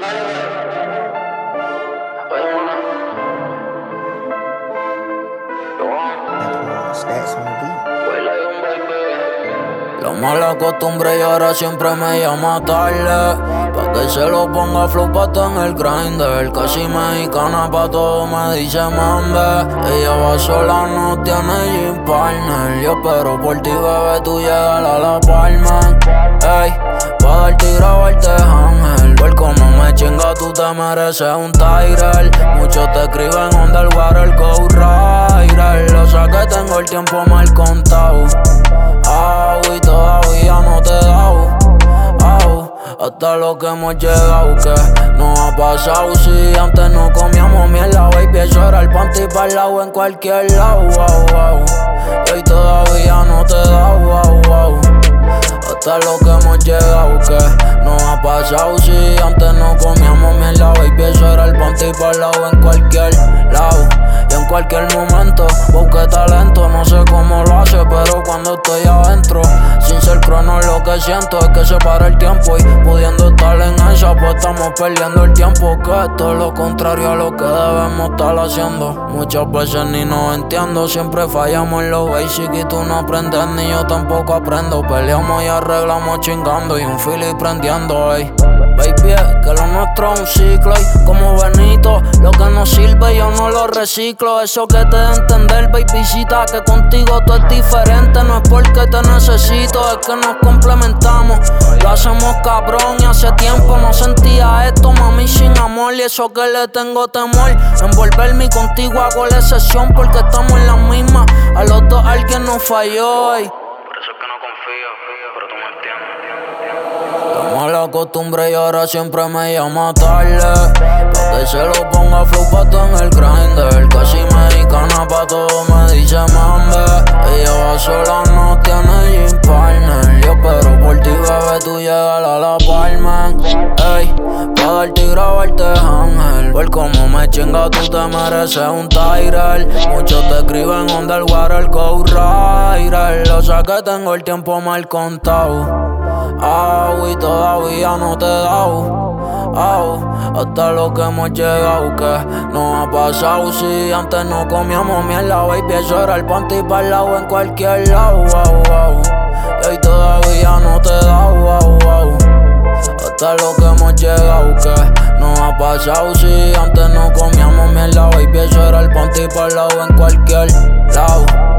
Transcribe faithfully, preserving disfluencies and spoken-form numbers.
La mala costumbre y ahora siempre me llama tarde, pa' que se lo ponga flow pato en el grinder. Casi mexicana pa' todo me dice mambe. Ella va sola, no tiene gym partner. Yo espero por ti, bebé, tú llegas a la palma. Ey, pa' darte y grabarte ángel. Ver cómo me chinga, tú te mereces un Tyrell. Muchos te escriben underwater, go rider. O sea que tengo el tiempo mal contado. Au, y todavía no te he dado. Au, hasta lo que hemos llegado, que no ha pasado. Si antes no comíamos mierda, baby, eso era el panty para el lado en cualquier lado. Au, au, y hoy todavía no te he dado. Au, au, hasta lo que hemos llegado, que no ha pasado. Si antes no comíamos mierda, baby, eso era el panty para el lado en cualquier lado. Y en cualquier momento, busque talento. No sé cómo lo hace, pero cuando estoy adentro, sin ser crono, lo que siento es que se para el tiempo. Y pudiendo estar en esa, pues estamos perdiendo el tiempo. Que esto es lo contrario a lo que debemos estar haciendo. Muchas veces ni nos entiendo, siempre fallamos en lo basic y tú no aprendes, ni yo tampoco aprendo. Peleamos y arreglamos chingando y un fili prendiendo, ey. Baby, es que lo nuestro es un ciclo y como Benito, lo que no sirve yo no lo reciclo. Eso que te da a entender, babycita, que contigo todo es diferente. No es porque te necesito, es que nos complementamos. Lo hacemos cabrón y hace tiempo no sentía esto, mami, sin amor. Y eso que le tengo temor, envolverme contigo hago la excepción porque estamos en la misma. A los dos alguien nos falló, ey. Por eso es que no confío, pero tú me entiendes. La mala costumbre y ahora siempre me llama tarde, pa' que se lo ponga flow pato en el grinder. Casi mexicana pa' todo me dice mambe. Ella va sola, no tiene gym partner. Yo espero por ti, bebé, tú llegas a la palma. Ey, pa' darte y grabarte ángel. Ver cómo me chinga, tú te mereces un Tyrell. Muchos te escriben underwater, go rider. O sea que tengo el tiempo mal contado. Au, y todavía no te he dado. Au, hasta lo que hemos llegado, que no ha pasado. Si antes no comíamos mierda, baby, eso era el panty para el lado en cualquier lado. Au, au, y hoy todavía no te he dado. Au, au, hasta lo que hemos llegado, que no ha pasado. Si antes no comíamos mierda, baby, eso era el panty para el lado en cualquier lado.